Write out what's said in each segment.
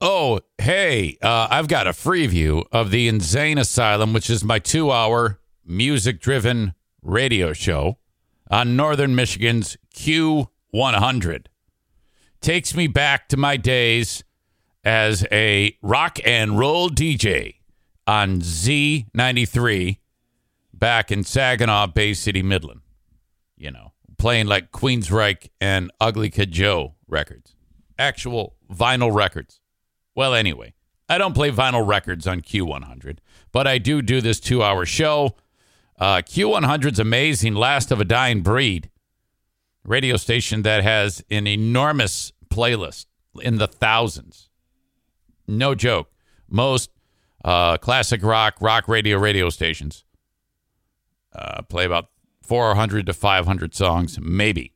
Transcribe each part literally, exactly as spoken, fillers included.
Oh, hey, uh, I've got a free view of the Insane Asylum, which is my two-hour music-driven radio show on Northern Michigan's Q one hundred. Takes me back to my days as a rock and roll D J on Z ninety-three back in Saginaw, Bay City, Midland. You know, playing like Queensryche and Ugly Kid Joe records. Actual vinyl records. Well, anyway, I don't play vinyl records on Q one hundred, but I do do this two-hour show. Uh, Q one hundred's amazing, last of a dying breed. Radio station that has an enormous playlist in the thousands. No joke. Most uh, classic rock, rock radio radio stations uh, play about four hundred to five hundred songs, maybe.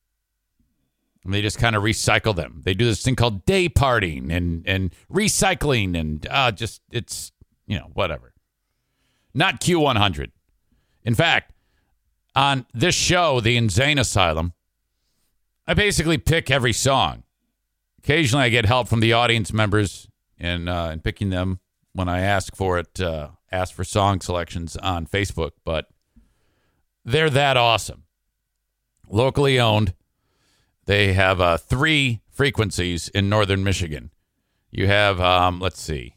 And they just kind of recycle them. They do this thing called day partying and, and recycling and uh, just, it's, you know, whatever. Not Q one hundred. In fact, on this show, The Insane Asylum, I basically pick every song. Occasionally I get help from the audience members in, uh, in picking them when I ask for it, uh, ask for song selections on Facebook, but they're that awesome. Locally owned. They have uh, three frequencies in Northern Michigan. You have, um, let's see.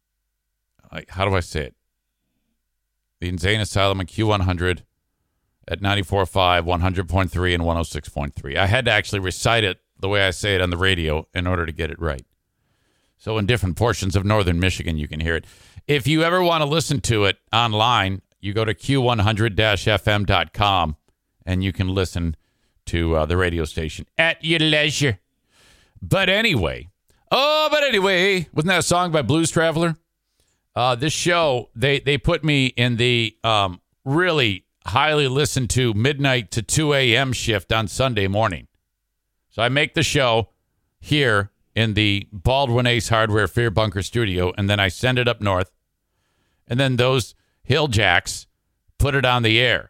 How do I say it? The Insane Asylum and Q one hundred at ninety-four point five, one hundred point three, and one oh six point three. I had to actually recite it the way I say it on the radio in order to get it right. So in different portions of Northern Michigan, you can hear it. If you ever want to listen to it online, you go to Q one hundred F M dot com and you can listen to uh, the radio station at your leisure. But anyway, oh, but anyway, wasn't that a song by Blues Traveler? Uh, this show, they, they put me in the um, really highly listened to midnight to two a.m. shift on Sunday morning. So I make the show here in the Baldwin Ace Hardware Fear Bunker studio, and then I send it up north. And then those hill jacks put it on the air.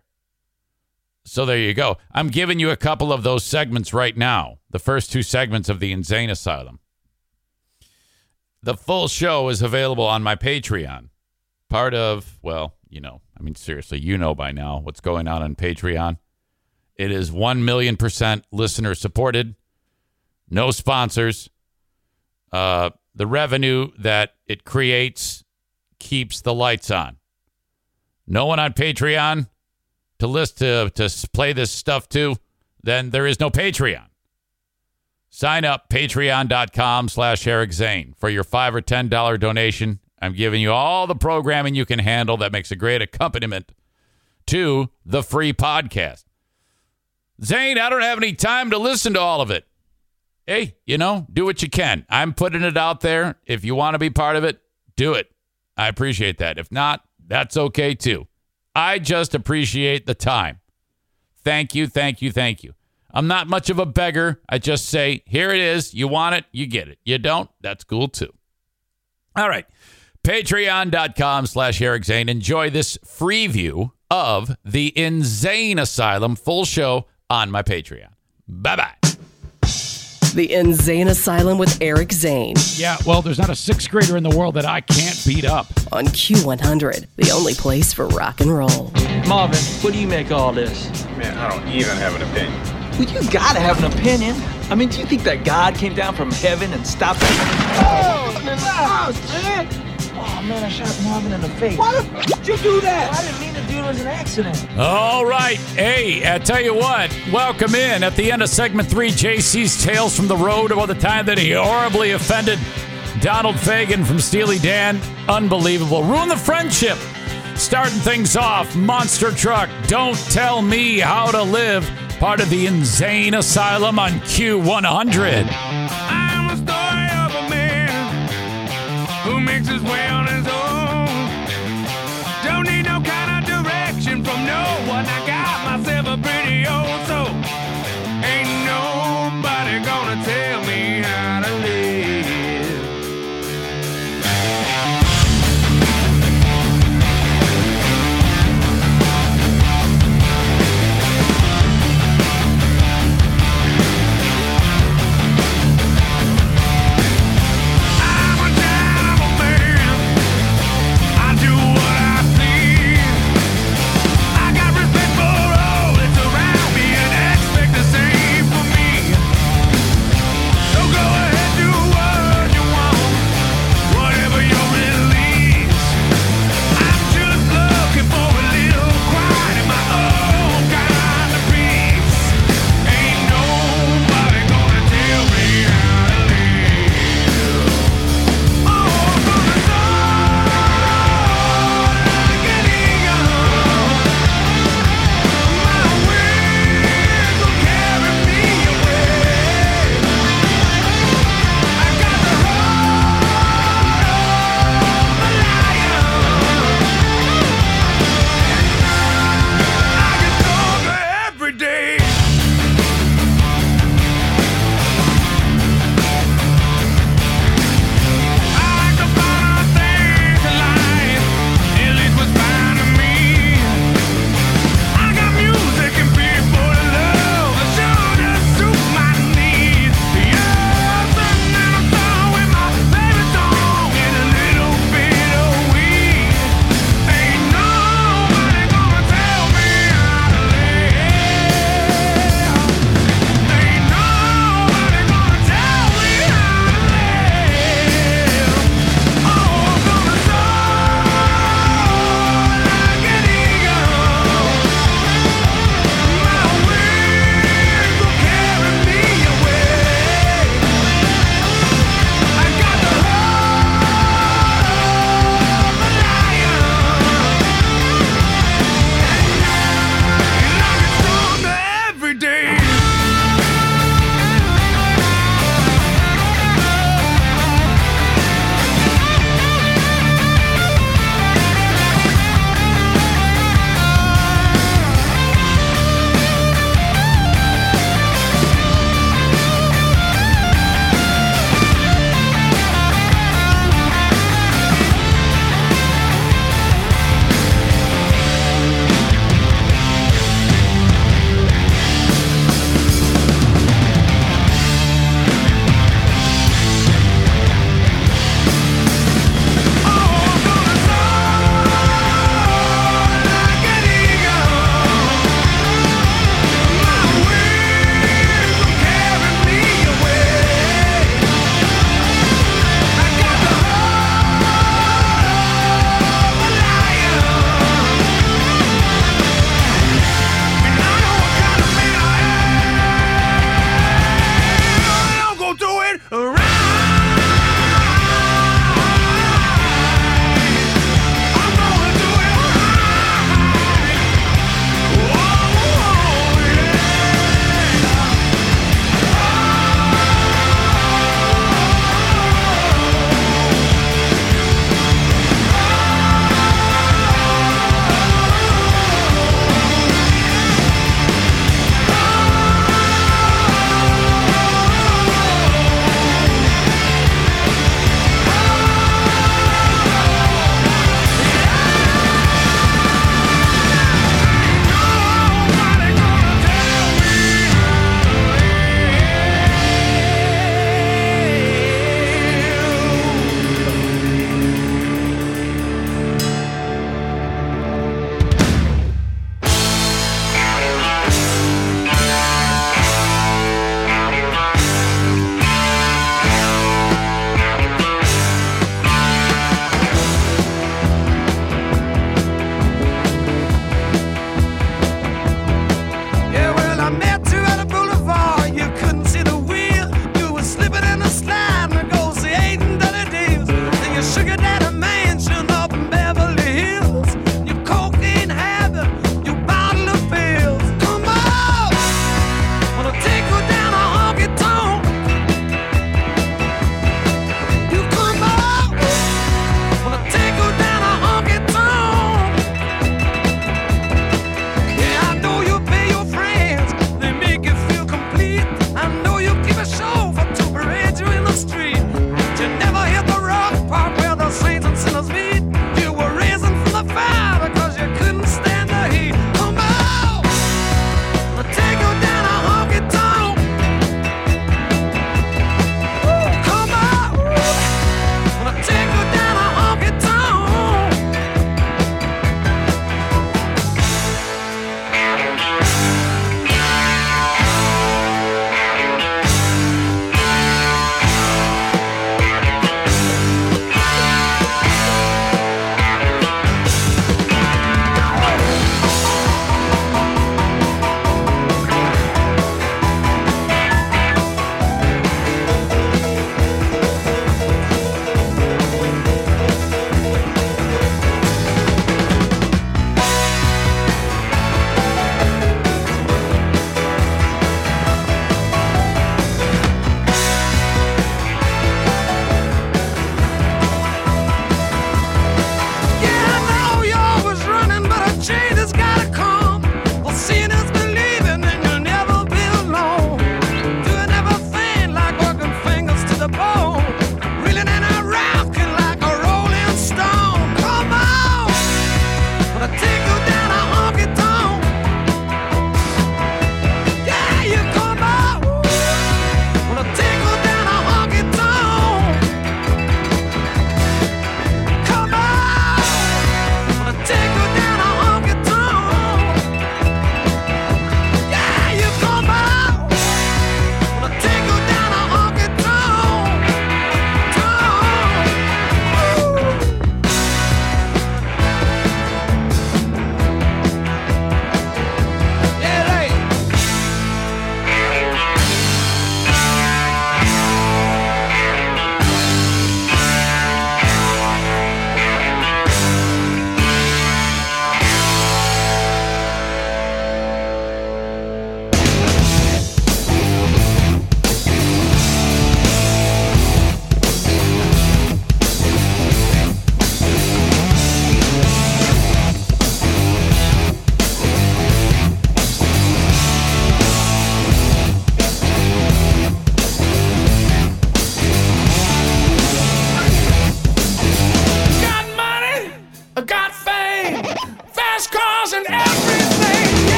So there you go. I'm giving you a couple of those segments right now. The first two segments of the Insane Asylum. The full show is available on my Patreon. Part of, well, you know, I mean, seriously, you know by now what's going on on Patreon. It is one million percent listener supported. No sponsors. Uh, the revenue that it creates keeps the lights on. No one on Patreon to list to, to play this stuff to, then there is no Patreon. Sign up, patreon.com slash Eric Zane. For your five or ten dollar donation, I'm giving you all the programming you can handle that makes a great accompaniment to the free podcast. Zane, I don't have any time to listen to all of it. Hey, you know, do what you can. I'm putting it out there. If you want to be part of it, do it. I appreciate that. If not, that's okay too. I just appreciate the time. Thank you, thank you, thank you. I'm not much of a beggar. I just say, here it is. You want it, you get it. You don't, that's cool too. All right. Patreon.com slash Eric Zane. Enjoy this free view of the Insane Asylum full show on my Patreon. Bye-bye. The Insane Asylum with Eric Zane. Yeah, well, there's not a sixth grader in the world that I can't beat up. On Q one hundred, the only place for rock and roll. Marvin, what do you make of all this? Man, I don't even have an opinion. Well, you gotta have an opinion. I mean, do you think that God came down from heaven and stopped him? Oh, in the house, man! Oh, man, I shot Marvin in the face. Why the f*** did you do that? I didn't mean to do it. It was an accident. All right. Hey, I tell you what, welcome in. At the end of segment three, J C's Tales from the Road about the time that he horribly offended Donald Fagen from Steely Dan. Unbelievable. Ruined the friendship. Starting things off, Monster Truck, Don't Tell Me How to Live, part of the Insane Asylum on Q one hundred. I'm a story of a man who makes his way on his own. Don't need no kind of direction from no one. I got myself a pretty old soul. Ain't nobody gonna tell me how to live.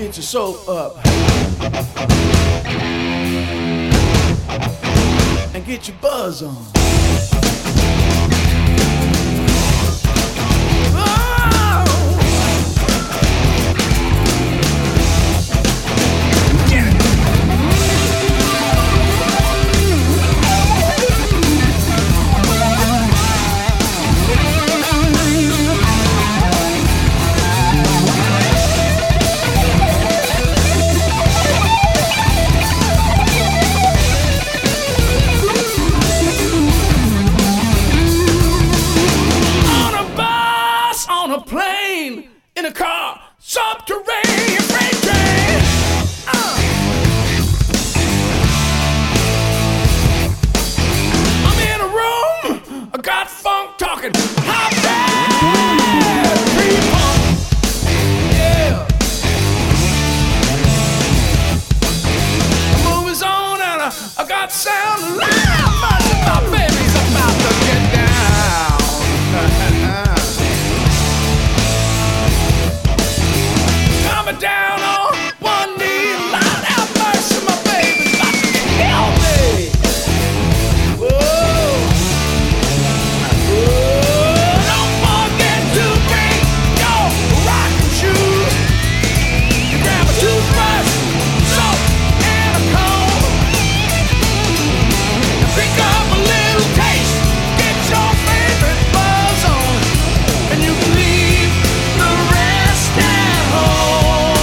Get your soap up. And get your buzz on. In a car, subterranean freight train. Uh. I'm in a room, I got funk talking. Hot bad, pre-punk. Yeah. The movie's on and I, I got sound loud. My, my baby's about to get down. Down on one knee, loud out mercy, my baby's about to kill me. Whoa. Whoa. Don't forget to bring your rocking shoes. Grab a toothbrush, soap, and a comb. And pick up a little taste. Get your favorite buzz on, and you can leave the rest at home.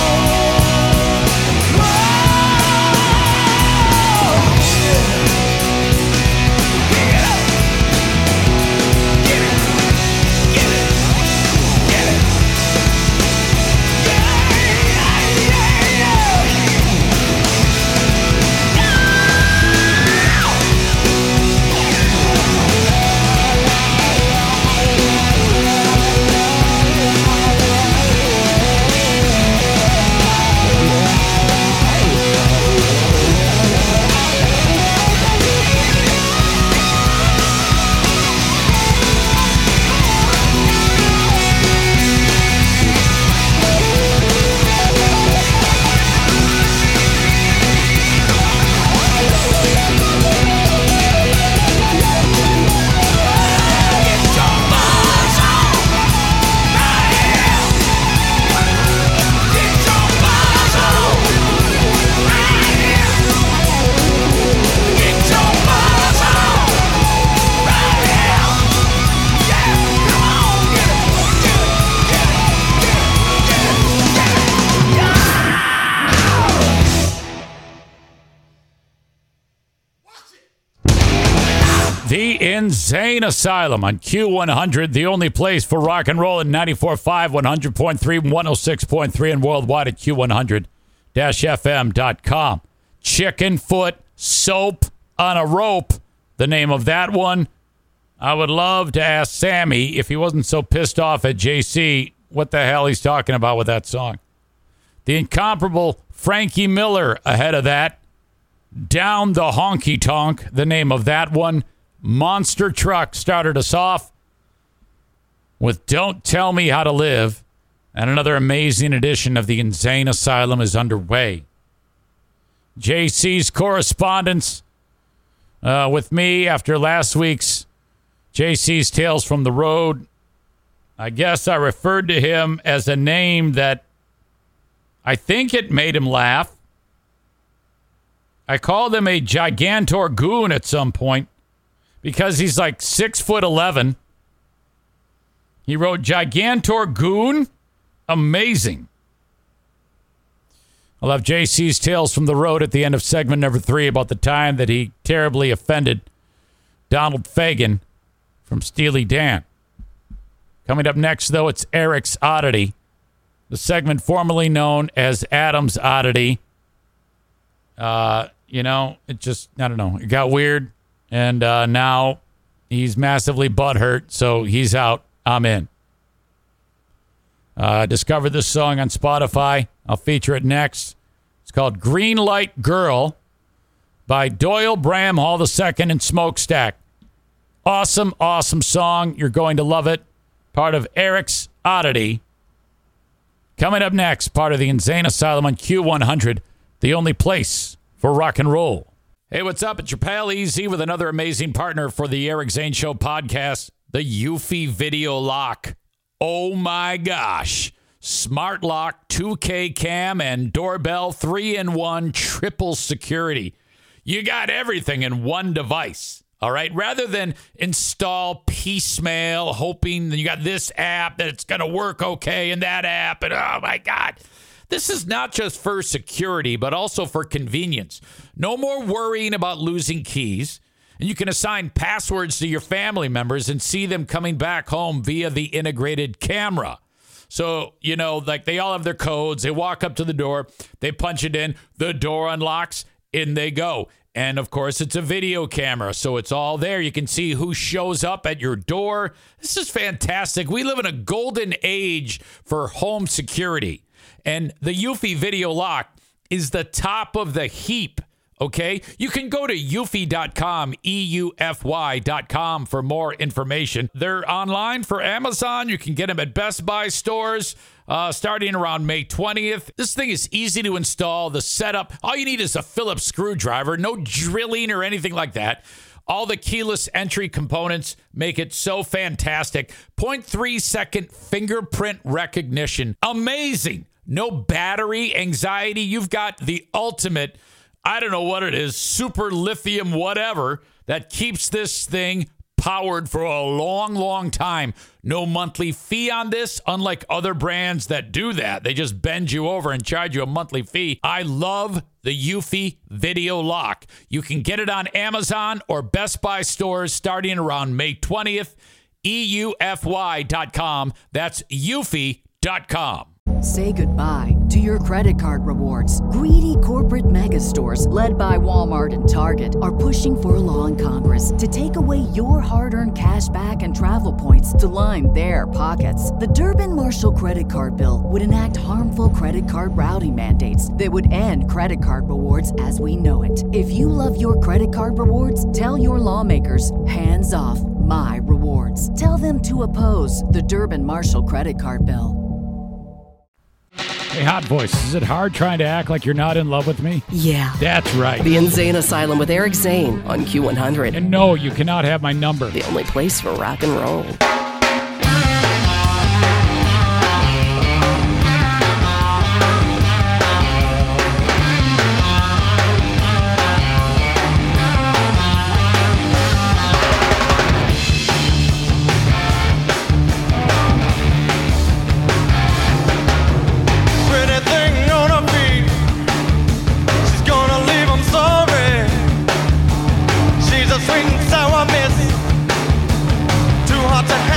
The Insane Asylum on Q one hundred, the only place for rock and roll in ninety-four point five, one hundred point three, one oh six point three, and worldwide at Q one hundred F M dot com. Chicken Foot Soap on a Rope, the name of that one. I would love to ask Sammy, if he wasn't so pissed off at J C, what the hell he's talking about with that song. The incomparable Frankie Miller ahead of that. Down the Honky Tonk, the name of that one. Monster Truck started us off with Don't Tell Me How to Live. And another amazing edition of the Insane Asylum is underway. J C's correspondence uh, with me after last week's J C's Tales from the Road. I guess I referred to him as a name that I think it made him laugh. I called him a gigantor goon at some point because he's like six foot eleven. He wrote Gigantor Goon. Amazing. I'll have J C's Tales from the Road at the end of segment number three about the time that he terribly offended Donald Fagen from Steely Dan. Coming up next, though, it's Eric's Oddity, the segment formerly known as Adam's Oddity. Uh, you know, it just, I don't know, it got weird, and uh, now he's massively butthurt, so he's out. I'm in. Uh, discovered this song on Spotify. I'll feature it next. It's called Green Light Girl by Doyle Bramhall the Second and Smokestack. Awesome, awesome song. You're going to love it. Part of Eric's Oddity. Coming up next, part of the Insane Asylum on Q one hundred, the only place for rock and roll. Hey, what's up? It's your pal Easy with another amazing partner for the Eric Zane Show podcast, the Eufy Video Lock. Oh my gosh. Smart lock, two K cam, and doorbell, three in one, triple security. You got everything in one device, all right? Rather than install piecemeal, hoping that you got this app, that it's going to work okay, and that app, and oh my God. This is not just for security, but also for convenience. No more worrying about losing keys. And you can assign passwords to your family members and see them coming back home via the integrated camera. So, you know, like they all have their codes. They walk up to the door. They punch it in. The door unlocks. In they go. And, of course, it's a video camera. So it's all there. You can see who shows up at your door. This is fantastic. We live in a golden age for home security. And the Eufy Video Lock is the top of the heap, okay? You can go to eufy dot com, E U F Y dot com for more information. They're online for Amazon. You can get them at Best Buy stores uh, starting around May twentieth. This thing is easy to install. The setup, all you need is a Phillips screwdriver, no drilling or anything like that. All the keyless entry components make it so fantastic. zero point three second fingerprint recognition. Amazing. No battery anxiety. You've got the ultimate, I don't know what it is, super lithium whatever that keeps this thing powered for a long, long time. No monthly fee on this, unlike other brands that do that. They just bend you over and charge you a monthly fee. I love the Eufy Video Lock. You can get it on Amazon or Best Buy stores starting around May twentieth. E U F Y dot com. That's eufy dot com. Say goodbye to your credit card rewards. Greedy corporate mega stores, led by Walmart and Target, are pushing for a law in Congress to take away your hard-earned cash back and travel points to line their pockets. The Durbin-Marshall credit card bill would enact harmful credit card routing mandates that would end credit card rewards as we know it. If you love your credit card rewards, tell your lawmakers, hands off my rewards. Tell them to oppose the Durbin-Marshall credit card bill. Hey, Hot Voice, is it hard trying to act like you're not in love with me? Yeah. That's right. The Insane Asylum with Eric Zane on Q one hundred. And no, you cannot have my number. The only place for rock and roll. Sweet and sour miss, too hot to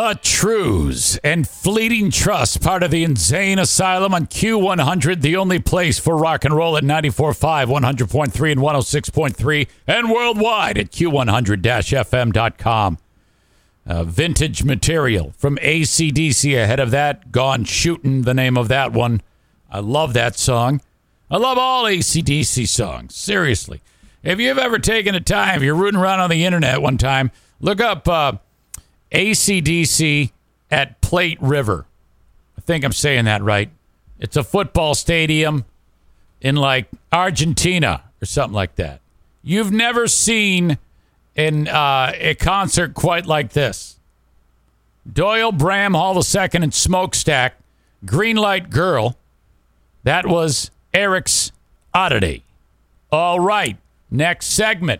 The Trues and Fleeting Trust, part of the Insane Asylum on Q one hundred, the only place for rock and roll at ninety-four point five, one hundred point three, and one oh six point three, and worldwide at Q one hundred F M dot com. Uh, vintage material from A C D C ahead of that. Gone Shootin', the name of that one. I love that song. I love all A C D C songs. Seriously. If you've ever taken a time, if you're rooting around on the internet one time, look up uh, A C D C at Plate River. I think I'm saying that right. It's a football stadium in like Argentina or something like that. You've never seen in uh, a concert quite like this. Doyle, Bram, Hall the Second, and Smokestack, Greenlight Girl. That was Eric's Oddity. All right, next segment.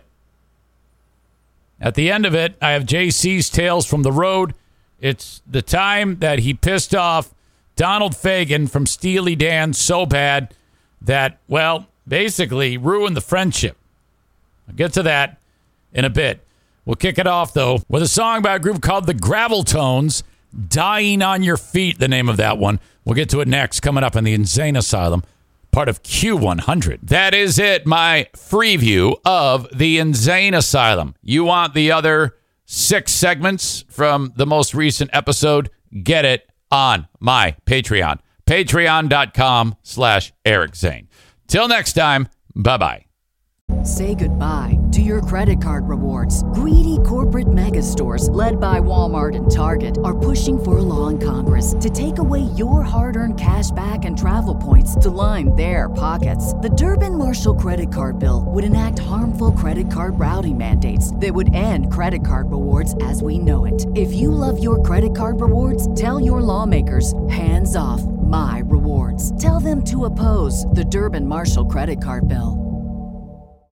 At the end of it, I have J C's Tales from the Road. It's the time that he pissed off Donald Fagen from Steely Dan so bad that, well, basically ruined the friendship. I'll get to that in a bit. We'll kick it off, though, with a song by a group called the Gravel Tones, Dying on Your Feet, the name of that one. We'll get to it next, coming up in the Insane Asylum, part of Q one hundred. That is it, my free view of the Insane Asylum. You want the other six segments from the most recent episode? Get it on my Patreon. Patreon.com slash Eric Zane. Till next time, bye-bye. Say goodbye to your credit card rewards. Greedy corporate mega stores, led by Walmart and Target, are pushing for a law in Congress to take away your hard-earned cash back and travel points to line their pockets. The Durbin-Marshall credit card bill would enact harmful credit card routing mandates that would end credit card rewards as we know it. If you love your credit card rewards, tell your lawmakers, hands off my rewards. Tell them to oppose the Durbin-Marshall credit card bill.